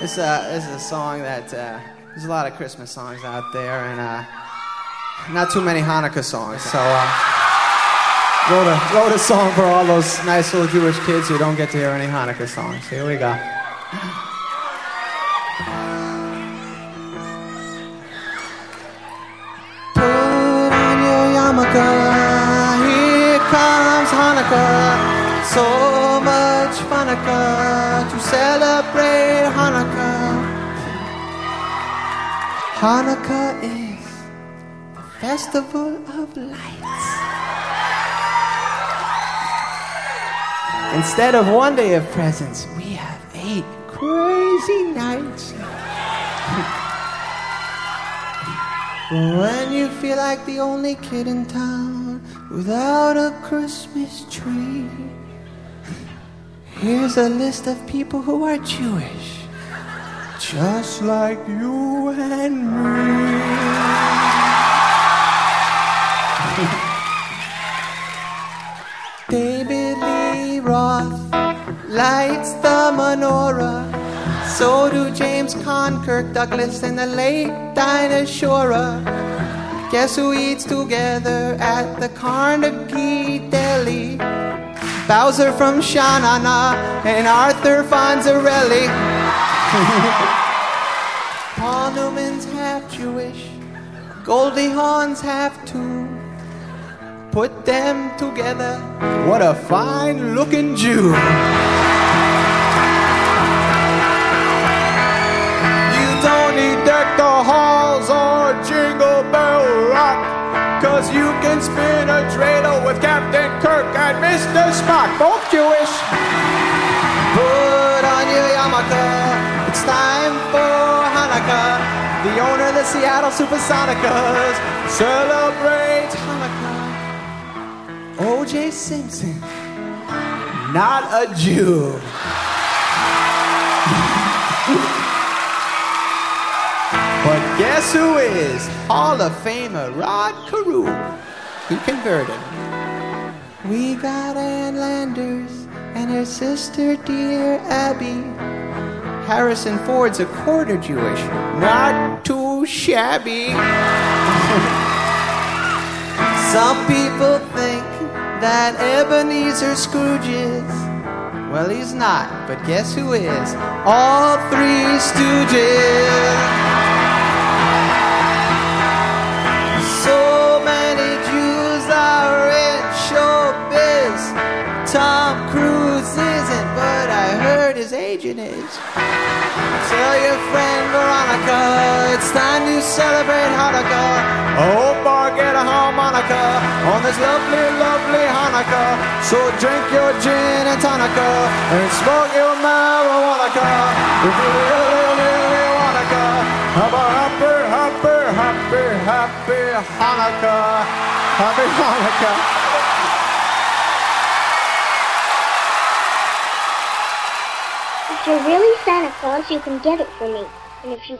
This is a song that there's a lot of Christmas songs out there, and not too many Hanukkah songs. So wrote a song for all those nice little Jewish kids who don't get to hear any Hanukkah songs. Here we go. Put on your yarmulke, here comes Hanukkah. So much Hanukkah to celebrate Hanukkah. Hanukkah is the festival of lights. Instead of one day of presents, we have 8 crazy nights. When you feel like the only kid in town without a Christmas tree, here's a list of people who are Jewish, just like you and me. David Lee Roth lights the menorah. So do James Caan, Kirk Douglas, and the late Dinah Shore. Guess who eats together at the Carnegie Deli? Bowser from Sha-Na-Na and Arthur Fonzarelli. Paul Newman's half Jewish, Goldie Hawn's half too. Put them together, what a fine-looking Jew. You don't need Deck the Halls or Jingle Bell Rock, 'cause you can spin a dreidel with Captain Kirk and Mr. Spock, both Jewish. Put on your yarmulke, it's time for Hanukkah. The owner of the Seattle Supersonicas celebrates Hanukkah. O.J. Simpson, not a Jew. But guess who is? Hall of Famer Rod Carew. He converted. We got Ann Landers and her sister, dear Abby. Harrison Ford's a quarter Jewish, not too shabby. Some people think that Ebenezer Scrooge is. Well, he's not, but guess who is? All 3 Stooges. So many Jews are in showbiz. Tom Cruise isn't, but I heard his agent is. Tell your friend Veronica, it's time to celebrate Hanukkah. I hope I get a harmonica on this lovely, lovely Hanukkah. So drink your gin and tonica and smoke your marijuana. If you really wanna, have a happy, happy, happy, happy Hanukkah. Happy Hanukkah. If you're really Santa Claus, you can get it for me. And if you